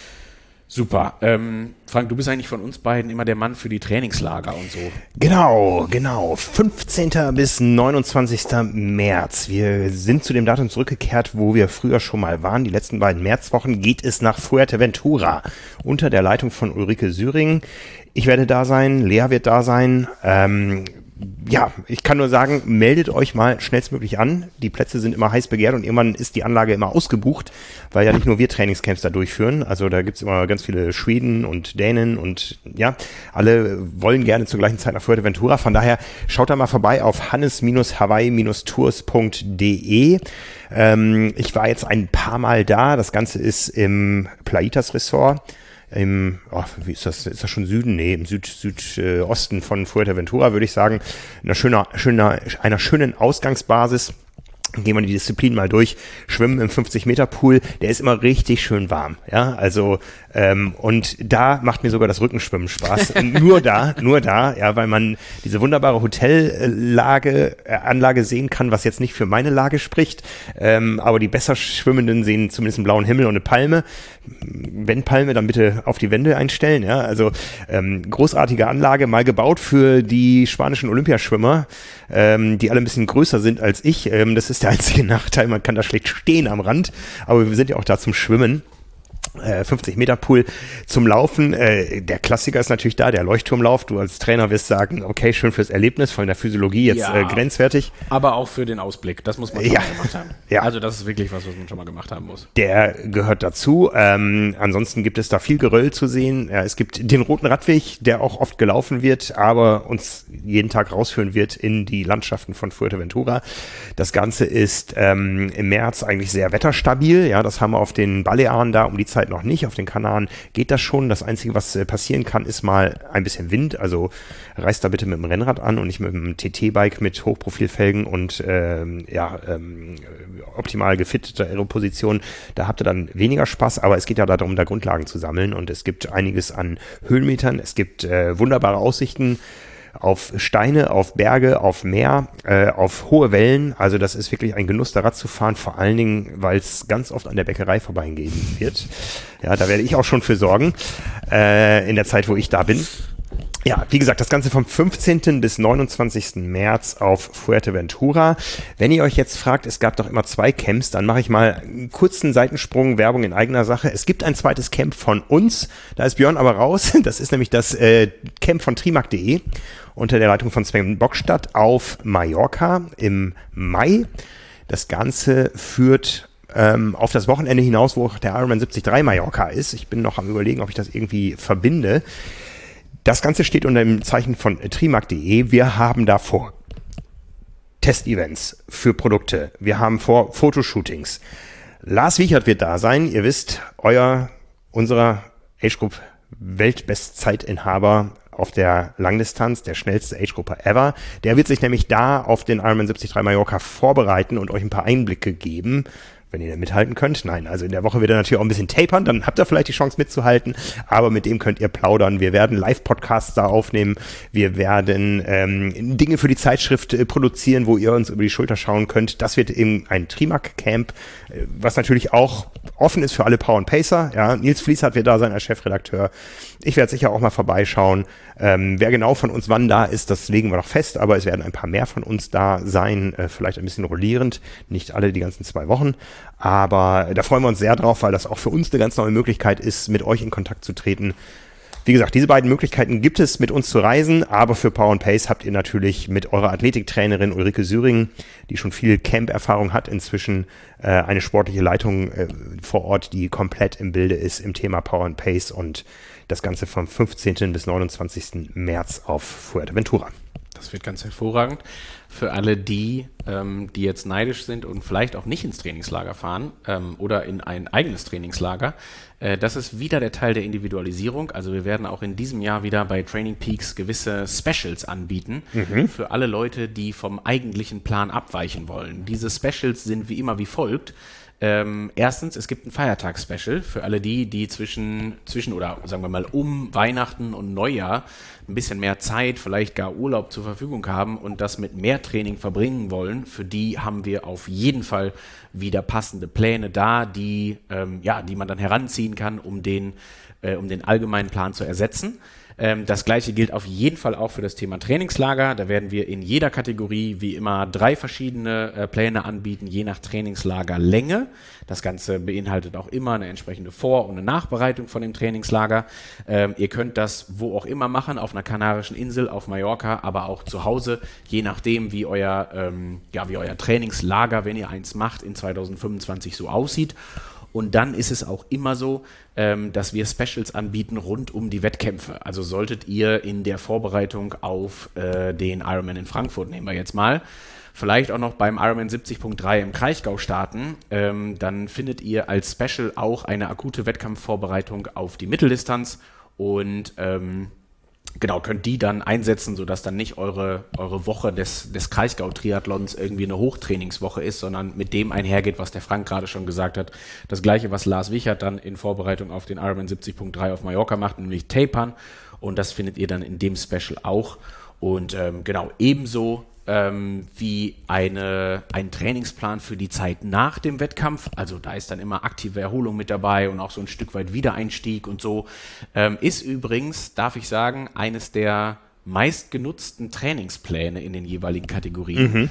Super. Frank, du bist eigentlich von uns beiden immer der Mann für die Trainingslager und so. Genau. 15. bis 29. März. Wir sind zu dem Datum zurückgekehrt, wo wir früher schon mal waren. Die letzten beiden Märzwochen geht es nach Fuerteventura unter der Leitung von Ulrike Syring. Ich werde da sein, Lea wird da sein. Ich kann nur sagen, meldet euch mal schnellstmöglich an. Die Plätze sind immer heiß begehrt und irgendwann ist die Anlage immer ausgebucht, weil ja nicht nur wir Trainingscamps da durchführen. Also da gibt's immer ganz viele Schweden und Dänen und ja, alle wollen gerne zur gleichen Zeit nach Fuerteventura. Von daher schaut da mal vorbei auf hannes-hawaii-tours.de. Ich war jetzt ein paar Mal da. Das Ganze ist im Plaitas Resort. Wie ist das? Ist das schon Süden? Nee, im Südosten von Fuerteventura, würde ich sagen. Einer schönen Ausgangsbasis. Gehen wir die Disziplin mal durch. Schwimmen im 50-Meter-Pool, der ist immer richtig schön warm. Ja, also, und da macht mir sogar das Rückenschwimmen Spaß. nur da, ja, weil man diese wunderbare Anlage sehen kann, was jetzt nicht für meine Lage spricht. Aber die besser Schwimmenden sehen zumindest einen blauen Himmel und eine Palme. Wenn Palme, dann bitte auf die Wände einstellen. Ja, also, großartige Anlage, mal gebaut für die spanischen Olympiaschwimmer, die alle ein bisschen größer sind als ich. Das ist der einzige Nachteil, man kann da schlecht stehen am Rand, aber wir sind ja auch da zum Schwimmen. 50-Meter-Pool zum Laufen. Der Klassiker ist natürlich da, der Leuchtturmlauf. Du als Trainer wirst sagen, okay, schön fürs Erlebnis, von der Physiologie jetzt grenzwertig. Aber auch für den Ausblick, das muss man schon mal gemacht haben. Ja. Also das ist wirklich was man schon mal gemacht haben muss. Der gehört dazu. Ansonsten gibt es da viel Geröll zu sehen. Ja, es gibt den roten Radweg, der auch oft gelaufen wird, aber uns jeden Tag rausführen wird in die Landschaften von Fuerteventura. Das Ganze ist im März eigentlich sehr wetterstabil. Ja, das haben wir auf den Balearen da um die Zeit noch nicht. Auf den Kanaren geht das schon. Das Einzige, was passieren kann, ist mal ein bisschen Wind. Also reist da bitte mit dem Rennrad an und nicht mit dem TT-Bike mit Hochprofilfelgen und optimal gefitteter Aeroposition. Da habt ihr dann weniger Spaß, aber es geht ja darum, da Grundlagen zu sammeln und es gibt einiges an Höhenmetern. Es gibt wunderbare Aussichten auf Steine, auf Berge, auf Meer, auf hohe Wellen. Also das ist wirklich ein Genuss, da Rad zu fahren, vor allen Dingen, weil es ganz oft an der Bäckerei vorbeigehen wird. Ja, da werde ich auch schon für sorgen, in der Zeit, wo ich da bin. Ja, wie gesagt, das Ganze vom 15. bis 29. März auf Fuerteventura. Wenn ihr euch jetzt fragt, es gab doch immer 2 Camps, dann mache ich mal einen kurzen Seitensprung, Werbung in eigener Sache. Es gibt ein zweites Camp von uns, da ist Björn aber raus. Das ist nämlich das Camp von trimark.de unter der Leitung von Sven Bockstadt auf Mallorca im Mai. Das Ganze führt auf das Wochenende hinaus, wo auch der Ironman 73 Mallorca ist. Ich bin noch am Überlegen, ob ich das irgendwie verbinde. Das Ganze steht unter dem Zeichen von trimark.de. Wir haben da vor Testevents für Produkte. Wir haben vor Fotoshootings. Lars Wiechert wird da sein. Ihr wisst, unserer Age Group Weltbestzeitinhaber auf der Langdistanz, der schnellste Age-Grupper ever. Der wird sich nämlich da auf den Ironman 73 Mallorca vorbereiten und euch ein paar Einblicke geben, wenn ihr da mithalten könnt. Nein, also in der Woche wird er natürlich auch ein bisschen tapern, dann habt ihr vielleicht die Chance mitzuhalten, aber mit dem könnt ihr plaudern. Wir werden Live-Podcasts da aufnehmen, wir werden Dinge für die Zeitschrift produzieren, wo ihr uns über die Schulter schauen könnt. Das wird eben ein Trimark-Camp, was natürlich auch offen ist für alle Power and Pacer. Ja, Nils Fließhardt wird da sein als Chefredakteur. Ich werde sicher auch mal vorbeischauen. Wer genau von uns wann da ist, das legen wir noch fest, aber es werden ein paar mehr von uns da sein, vielleicht ein bisschen rollierend, nicht alle die ganzen 2 Wochen, aber da freuen wir uns sehr drauf, weil das auch für uns eine ganz neue Möglichkeit ist, mit euch in Kontakt zu treten. Wie gesagt, diese beiden Möglichkeiten gibt es, mit uns zu reisen, aber für Power and Pace habt ihr natürlich mit eurer Athletiktrainerin Ulrike Süring, die schon viel Camp-Erfahrung hat, inzwischen eine sportliche Leitung vor Ort, die komplett im Bilde ist im Thema Power and Pace und das Ganze vom 15. bis 29. März auf Fuerteventura. Das wird ganz hervorragend. Für alle die jetzt neidisch sind und vielleicht auch nicht ins Trainingslager fahren oder in ein eigenes Trainingslager, das ist wieder der Teil der Individualisierung. Also wir werden auch in diesem Jahr wieder bei Training Peaks gewisse Specials anbieten für alle Leute, die vom eigentlichen Plan abweichen wollen. Diese Specials sind wie immer wie folgt. Erstens, es gibt ein Feiertags-Special für alle die zwischen oder sagen wir mal um Weihnachten und Neujahr ein bisschen mehr Zeit, vielleicht gar Urlaub zur Verfügung haben und das mit mehr Training verbringen wollen. Für die haben wir auf jeden Fall wieder passende Pläne da, die man dann heranziehen kann, um den allgemeinen Plan zu ersetzen. Das Gleiche gilt auf jeden Fall auch für das Thema Trainingslager. Da werden wir in jeder Kategorie wie immer 3 verschiedene Pläne anbieten, je nach Trainingslagerlänge. Das Ganze beinhaltet auch immer eine entsprechende Vor- und eine Nachbereitung von dem Trainingslager. Ihr könnt das wo auch immer machen, auf einer kanarischen Insel, auf Mallorca, aber auch zu Hause, je nachdem, wie euer Trainingslager, wenn ihr eins macht, in 2025 so aussieht. Und dann ist es auch immer so, dass wir Specials anbieten rund um die Wettkämpfe. Also solltet ihr in der Vorbereitung auf den Ironman in Frankfurt, nehmen wir jetzt mal, vielleicht auch noch beim Ironman 70.3 im Kraichgau starten, dann findet ihr als Special auch eine akute Wettkampfvorbereitung auf die Mitteldistanz und könnt die dann einsetzen, sodass dann nicht eure Woche des Kraichgau-Triathlons irgendwie eine Hochtrainingswoche ist, sondern mit dem einhergeht, was der Frank gerade schon gesagt hat. Das Gleiche, was Lars Wiechert dann in Vorbereitung auf den Ironman 70.3 auf Mallorca macht, nämlich Tapern. Und das findet ihr dann in dem Special auch. Und ebenso wie ein Trainingsplan für die Zeit nach dem Wettkampf. Also da ist dann immer aktive Erholung mit dabei und auch so ein Stück weit Wiedereinstieg und so. Ist übrigens, darf ich sagen, eines der meistgenutzten Trainingspläne in den jeweiligen Kategorien.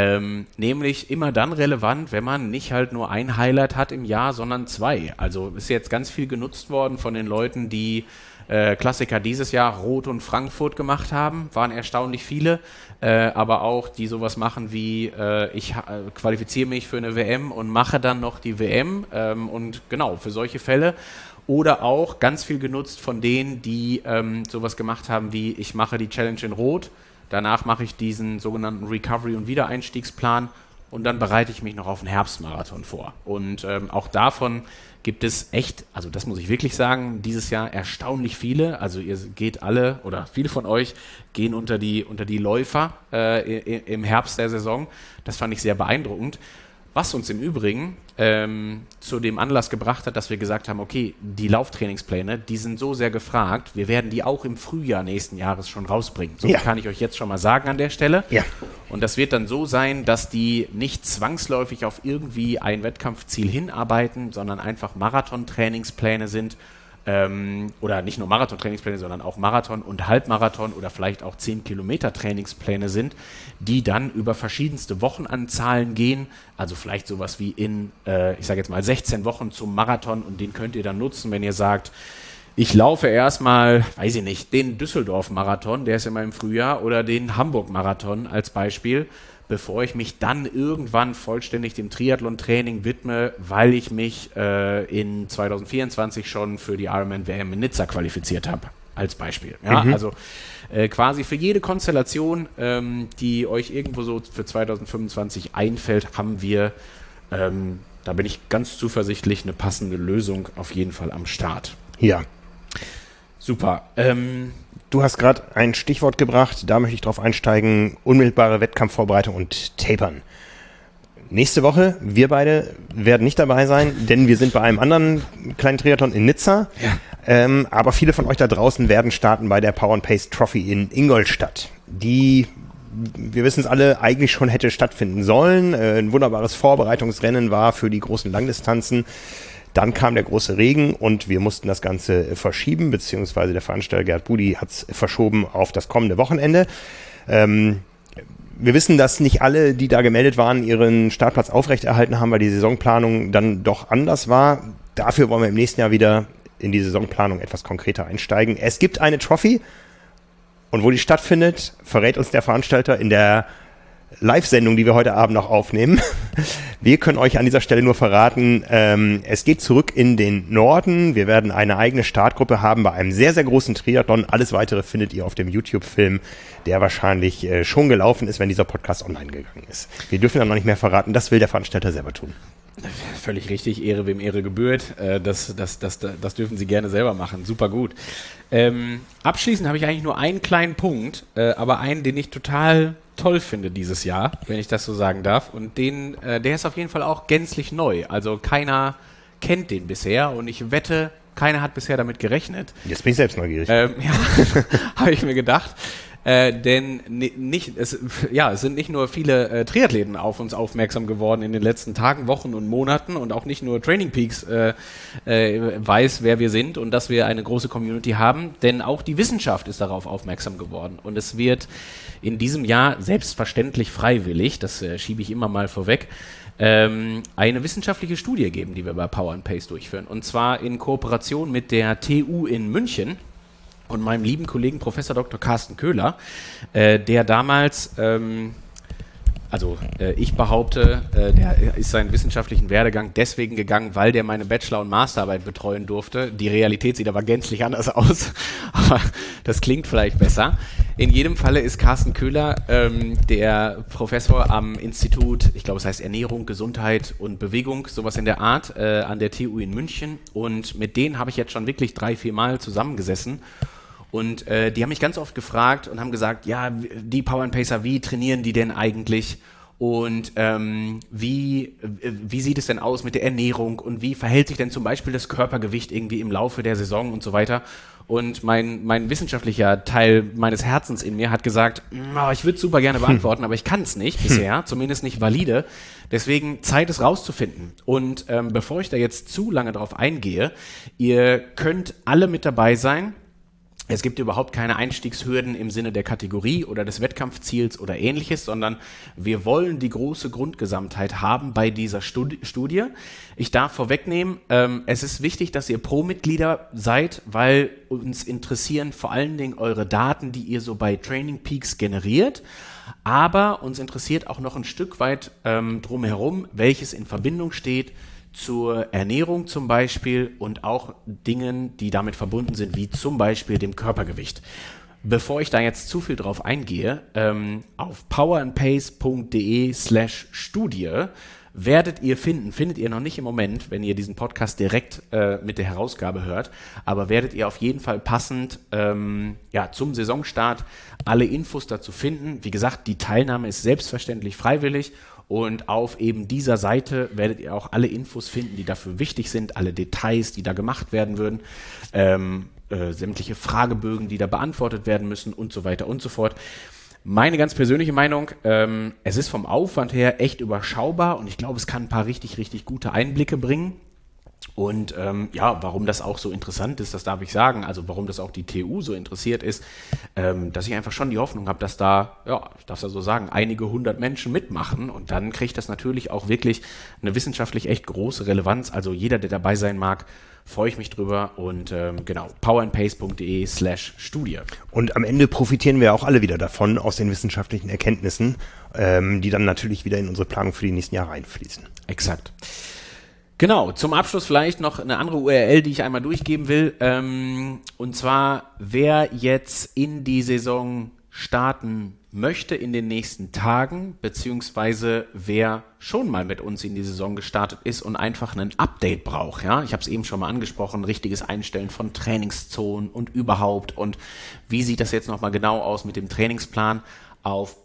Nämlich immer dann relevant, wenn man nicht halt nur ein Highlight hat im Jahr, sondern 2. Also ist jetzt ganz viel genutzt worden von den Leuten, die Klassiker dieses Jahr Rot und Frankfurt gemacht haben, waren erstaunlich viele, aber auch die sowas machen wie ich qualifiziere mich für eine WM und mache dann noch die WM und genau, für solche Fälle. Oder auch ganz viel genutzt von denen, die sowas gemacht haben wie ich mache die Challenge in Rot, danach mache ich diesen sogenannten Recovery- und Wiedereinstiegsplan und dann bereite ich mich noch auf einen Herbstmarathon vor. Und auch davon gibt es echt, also das muss ich wirklich sagen, dieses Jahr erstaunlich viele. Also ihr geht alle oder viele von euch gehen unter die Läufer im Herbst der Saison. Das fand ich sehr beeindruckend. Was uns im Übrigen zu dem Anlass gebracht hat, dass wir gesagt haben, okay, die Lauftrainingspläne, die sind so sehr gefragt, wir werden die auch im Frühjahr nächsten Jahres schon rausbringen. So kann ich euch jetzt schon mal sagen an der Stelle. Ja. Und das wird dann so sein, dass die nicht zwangsläufig auf irgendwie ein Wettkampfziel hinarbeiten, sondern einfach Marathon-Trainingspläne sind, oder nicht nur Marathon-Trainingspläne, sondern auch Marathon- und Halbmarathon oder vielleicht auch 10-Kilometer-Trainingspläne sind, die dann über verschiedenste Wochenanzahlen gehen, also vielleicht sowas wie in, ich sage jetzt mal 16 Wochen zum Marathon und den könnt ihr dann nutzen, wenn ihr sagt, ich laufe erstmal, weiß ich nicht, den Düsseldorf-Marathon, der ist immer im Frühjahr, oder den Hamburg-Marathon als Beispiel, bevor ich mich dann irgendwann vollständig dem Triathlon-Training widme, weil ich mich in 2024 schon für die Ironman-WM in Nizza qualifiziert habe, als Beispiel. Ja, also quasi für jede Konstellation, die euch irgendwo so für 2025 einfällt, haben wir, da bin ich ganz zuversichtlich, eine passende Lösung auf jeden Fall am Start. Ja. Super. Du hast gerade ein Stichwort gebracht, da möchte ich drauf einsteigen, unmittelbare Wettkampfvorbereitung und Tapern. Nächste Woche, wir beide werden nicht dabei sein, denn wir sind bei einem anderen kleinen Triathlon in Nizza. Ja. Aber viele von euch da draußen werden starten bei der Power & Pace Trophy in Ingolstadt, die, wir wissen es alle, eigentlich schon hätte stattfinden sollen. Ein wunderbares Vorbereitungsrennen war für die großen Langdistanzen. Dann kam der große Regen und wir mussten das Ganze verschieben, beziehungsweise der Veranstalter Gerd Budi hat es verschoben auf das kommende Wochenende. Wir wissen, dass nicht alle, die da gemeldet waren, ihren Startplatz aufrechterhalten haben, weil die Saisonplanung dann doch anders war. Dafür wollen wir im nächsten Jahr wieder in die Saisonplanung etwas konkreter einsteigen. Es gibt eine Trophy und wo die stattfindet, verrät uns der Veranstalter in der Live-Sendung, die wir heute Abend noch aufnehmen. Wir können euch an dieser Stelle nur verraten, es geht zurück in den Norden. Wir werden eine eigene Startgruppe haben bei einem sehr, sehr großen Triathlon. Alles Weitere findet ihr auf dem YouTube-Film, der wahrscheinlich schon gelaufen ist, wenn dieser Podcast online gegangen ist. Wir dürfen dann noch nicht mehr verraten, das will der Veranstalter selber tun. Völlig richtig, Ehre wem Ehre gebührt. Das dürfen Sie gerne selber machen. Super gut. Abschließend habe ich eigentlich nur einen kleinen Punkt, aber einen, den ich total toll finde dieses Jahr, wenn ich das so sagen darf. Und der ist auf jeden Fall auch gänzlich neu. Also keiner kennt den bisher und ich wette, keiner hat bisher damit gerechnet. Jetzt bin ich selbst neugierig. Ja, habe ich mir gedacht. Denn es sind nicht nur viele Triathleten auf uns aufmerksam geworden in den letzten Tagen, Wochen und Monaten und auch nicht nur Training Peaks weiß, wer wir sind und dass wir eine große Community haben, denn auch die Wissenschaft ist darauf aufmerksam geworden und es wird in diesem Jahr selbstverständlich freiwillig, das schiebe ich immer mal vorweg, eine wissenschaftliche Studie geben, die wir bei Power & Pace durchführen und zwar in Kooperation mit der TU in München und meinem lieben Kollegen Professor Dr. Carsten Köhler, der damals, ich behaupte, der ist seinen wissenschaftlichen Werdegang deswegen gegangen, weil der meine Bachelor- und Masterarbeit betreuen durfte. Die Realität sieht aber gänzlich anders aus, aber das klingt vielleicht besser. In jedem Falle ist Carsten Köhler der Professor am Institut, ich glaube es heißt Ernährung, Gesundheit und Bewegung, sowas in der Art, an der TU in München und mit denen habe ich jetzt schon wirklich 3-4 Mal zusammengesessen. Und die haben mich ganz oft gefragt und haben gesagt, ja, die Power & Pacer, wie trainieren die denn eigentlich? Und wie sieht es denn aus mit der Ernährung? Und wie verhält sich denn zum Beispiel das Körpergewicht irgendwie im Laufe der Saison und so weiter? Und mein wissenschaftlicher Teil meines Herzens in mir hat gesagt, ich würde es super gerne beantworten, aber ich kann es nicht bisher, zumindest nicht valide. Deswegen Zeit, es rauszufinden. Und bevor ich da jetzt zu lange drauf eingehe, ihr könnt alle mit dabei sein. Es gibt überhaupt keine Einstiegshürden im Sinne der Kategorie oder des Wettkampfziels oder ähnliches, sondern wir wollen die große Grundgesamtheit haben bei dieser Studie. Ich darf vorwegnehmen, es ist wichtig, dass ihr Pro-Mitglieder seid, weil uns interessieren vor allen Dingen eure Daten, die ihr so bei Training Peaks generiert. Aber uns interessiert auch noch ein Stück weit drumherum, welches in Verbindung steht zur Ernährung zum Beispiel und auch Dingen, die damit verbunden sind, wie zum Beispiel dem Körpergewicht. Bevor ich da jetzt zu viel drauf eingehe, auf powerandpace.de/Studie findet ihr noch nicht im Moment, wenn ihr diesen Podcast direkt mit der Herausgabe hört, aber werdet ihr auf jeden Fall passend zum Saisonstart alle Infos dazu finden. Wie gesagt, die Teilnahme ist selbstverständlich freiwillig. Und auf eben dieser Seite werdet ihr auch alle Infos finden, die dafür wichtig sind, alle Details, die da gemacht werden würden, sämtliche Fragebögen, die da beantwortet werden müssen und so weiter und so fort. Meine ganz persönliche Meinung, es ist vom Aufwand her echt überschaubar und ich glaube, es kann ein paar richtig, richtig gute Einblicke bringen. Und warum das auch so interessant ist, das darf ich sagen, also warum das auch die TU so interessiert ist, dass ich einfach schon die Hoffnung habe, dass da, ich darf es so sagen, einige 100 Menschen mitmachen und dann kriegt das natürlich auch wirklich eine wissenschaftlich echt große Relevanz. Also jeder, der dabei sein mag, freue ich mich drüber und powerandpace.de/Studie. Und am Ende profitieren wir auch alle wieder davon, aus den wissenschaftlichen Erkenntnissen, die dann natürlich wieder in unsere Planung für die nächsten Jahre einfließen. Exakt. Genau, zum Abschluss vielleicht noch eine andere URL, die ich einmal durchgeben will. Und zwar, wer jetzt in die Saison starten möchte in den nächsten Tagen, beziehungsweise wer schon mal mit uns in die Saison gestartet ist und einfach ein Update braucht. Ja? Ich habe es eben schon mal angesprochen, richtiges Einstellen von Trainingszonen und überhaupt. Und wie sieht das jetzt nochmal genau aus mit dem Trainingsplan? Auf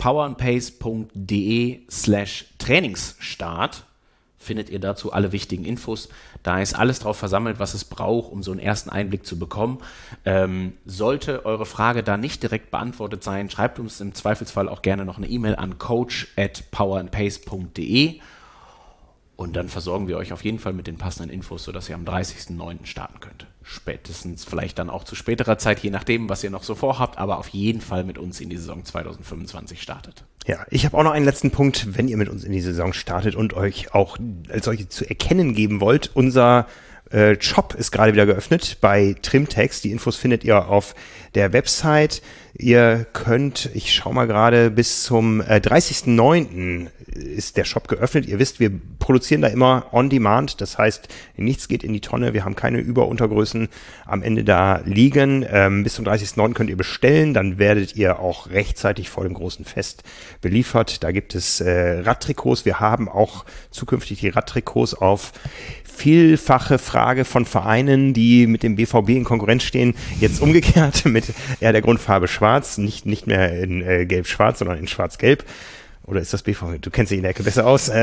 powerandpace.de/Trainingsstart findet ihr dazu alle wichtigen Infos. Da ist alles drauf versammelt, was es braucht, um so einen ersten Einblick zu bekommen. Sollte eure Frage da nicht direkt beantwortet sein, schreibt uns im Zweifelsfall auch gerne noch eine E-Mail an coach@powerandpace.de und dann versorgen wir euch auf jeden Fall mit den passenden Infos, sodass ihr am 30.09. starten könnt. Spätestens vielleicht dann auch zu späterer Zeit, je nachdem, was ihr noch so vorhabt, aber auf jeden Fall mit uns in die Saison 2025 startet. Ja, ich habe auch noch einen letzten Punkt, wenn ihr mit uns in die Saison startet und euch auch als solche zu erkennen geben wollt. Unser Shop ist gerade wieder geöffnet bei Trimtex. Die Infos findet ihr auf der Website. Ihr könnt, ich schaue mal gerade, bis zum 30.09. ist der Shop geöffnet. Ihr wisst, wir produzieren da immer on demand. Das heißt, nichts geht in die Tonne. Wir haben keine Überuntergrößen am Ende da liegen. Bis zum 30.09. könnt ihr bestellen. Dann werdet ihr auch rechtzeitig vor dem großen Fest beliefert. Da gibt es Radtrikots. Wir haben auch zukünftig die Radtrikots auf vielfache Frage von Vereinen, die mit dem BVB in Konkurrenz stehen, jetzt umgekehrt mit der Grundfarbe schwarz, nicht mehr in gelb-schwarz, sondern in schwarz-gelb. Oder ist das BVB? Du kennst dich in der Ecke besser aus.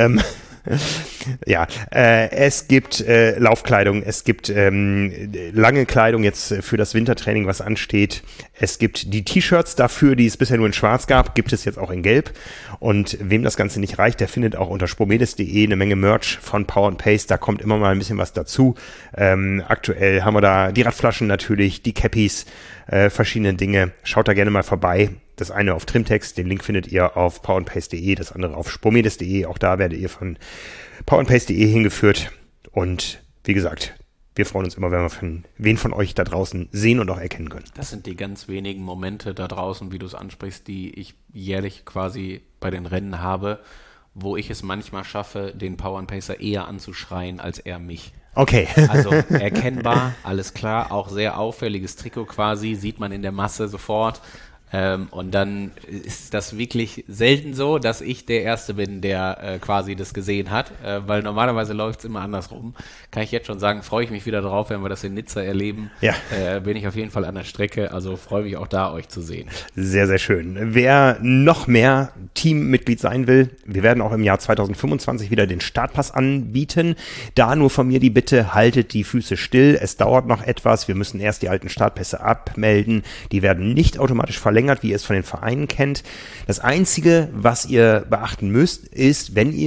Es gibt Laufkleidung, es gibt lange Kleidung jetzt für das Wintertraining, was ansteht. Es gibt die T-Shirts dafür, die es bisher nur in schwarz gab, gibt es jetzt auch in gelb. Und wem das Ganze nicht reicht, der findet auch unter spomedes.de eine Menge Merch von Power and Pace. Da kommt immer mal ein bisschen was dazu. Aktuell haben wir da die Radflaschen natürlich, die Cappies, verschiedene Dinge. Schaut da gerne mal vorbei. Das eine auf Trimtex, den Link findet ihr auf powerandpace.de, das andere auf spomedes.de. Auch da werdet ihr von powerandpace.de hingeführt. Und wie gesagt, wir freuen uns immer, wenn wir wen von euch da draußen sehen und auch erkennen können. Das sind die ganz wenigen Momente da draußen, wie du es ansprichst, die ich jährlich quasi bei den Rennen habe, wo ich es manchmal schaffe, den Power and Pacer eher anzuschreien als er mich. Okay. Also erkennbar, alles klar, auch sehr auffälliges Trikot quasi, sieht man in der Masse sofort. Und dann ist das wirklich selten so, dass ich der Erste bin, der quasi das gesehen hat, weil normalerweise läuft es immer andersrum. Kann ich jetzt schon sagen, freue ich mich wieder drauf, wenn wir das in Nizza erleben. Ja. Bin ich auf jeden Fall an der Strecke, also freue mich auch da, euch zu sehen. Sehr, sehr schön. Wer noch mehr Teammitglied sein will, wir werden auch im Jahr 2025 wieder den Startpass anbieten. Da nur von mir die Bitte, haltet die Füße still. Es dauert noch etwas. Wir müssen erst die alten Startpässe abmelden. Die werden nicht automatisch verlängert, wie ihr es von den Vereinen kennt. Das Einzige, was ihr beachten müsst, ist, wenn ihr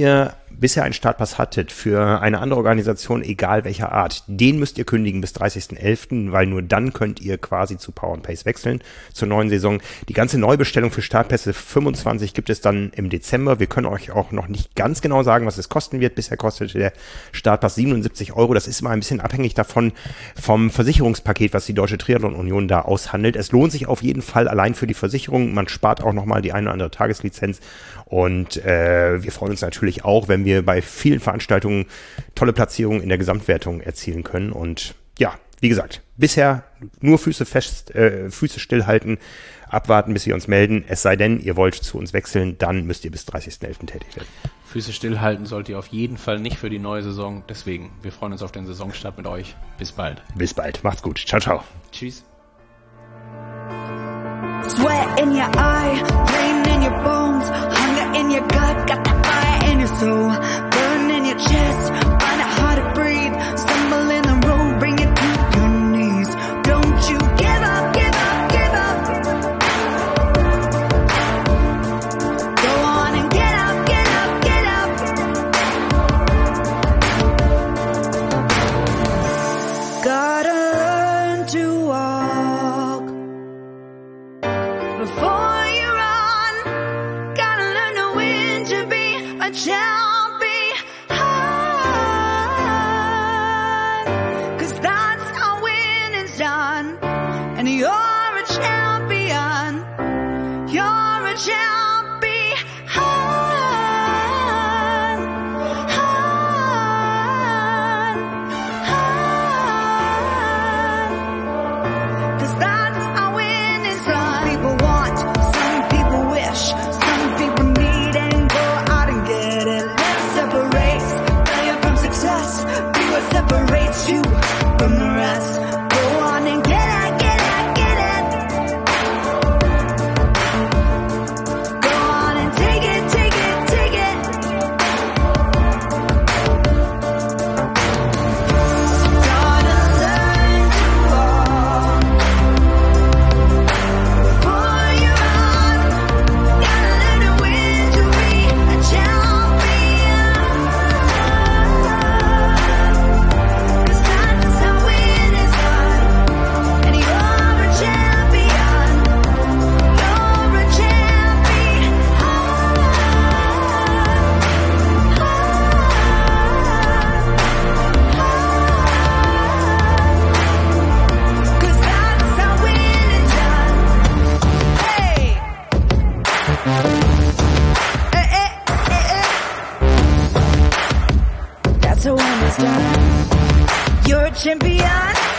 bisher einen Startpass hattet für eine andere Organisation, egal welcher Art, den müsst ihr kündigen bis 30.11., weil nur dann könnt ihr quasi zu Power & Pace wechseln zur neuen Saison. Die ganze Neubestellung für Startpässe 25 gibt es dann im Dezember. Wir können euch auch noch nicht ganz genau sagen, was es kosten wird. Bisher kostete der Startpass 77 €. Das ist immer ein bisschen abhängig davon vom Versicherungspaket, was die Deutsche Triathlon Union da aushandelt. Es lohnt sich auf jeden Fall allein für die Versicherung. Man spart auch nochmal die eine oder andere Tageslizenz. Und wir freuen uns natürlich auch, wenn wir bei vielen Veranstaltungen tolle Platzierungen in der Gesamtwertung erzielen können. Und ja, wie gesagt, bisher nur Füße stillhalten, abwarten, bis wir uns melden. Es sei denn, ihr wollt zu uns wechseln, dann müsst ihr bis 30.11. tätig werden. Füße stillhalten sollt ihr auf jeden Fall nicht für die neue Saison. Deswegen, wir freuen uns auf den Saisonstart mit euch. Bis bald. Bis bald. Macht's gut. Ciao, ciao. Tschüss. Sweat in your eye, pain in your bones, hunger in your gut, got that fire in your soul, burn in your chest, find it hard to breathe, stumble in the road, bring it to your knees. Don't you give up, give up, give up. Go on and get up, get up, get up. Gotta learn to walk before you run, gotta learn to win to be a champion, 'cause that's how winning's done, and you're a champion, you're a champion. 'Cause that's how winning's done. People want, some people wish, some people need, and go out and get it. Let's separate failure from success. Be what separates you from the rest. Go on and get it, get it, get it. Go on and take it, take it, take it. Gotta learn to walk before you run. Gotta learn to win to be a champion. 'Cause that's how winning's done, and you're a champion. You're a champion. 'Cause that's how winning's done. Hey. Hey, hey, hey, hey. That's how winning's done. You're a champion.